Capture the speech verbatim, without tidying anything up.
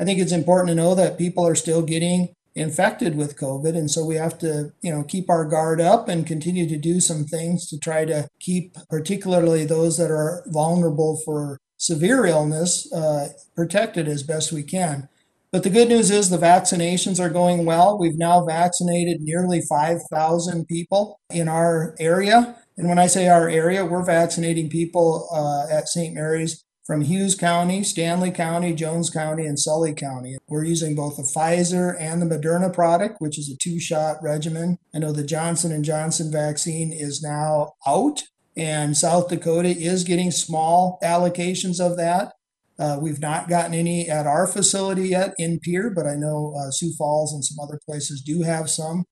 I think it's important to know that people are still getting infected with COVID. And so we have to, you know, keep our guard up and continue to do some things to try to keep particularly those that are vulnerable for severe illness uh, protected as best we can. But the good news is the vaccinations are going well. We've now vaccinated nearly five thousand people in our area. And when I say our area, we're vaccinating people uh, at Saint Mary's from Hughes County, Stanley County, Jones County, and Sully County. We're using both the Pfizer and the Moderna product, which is a two-shot regimen. I know the Johnson and Johnson vaccine is now out, and South Dakota is getting small allocations of that. Uh, we've not gotten any at our facility yet in Pierre, but I know uh, Sioux Falls and some other places do have some.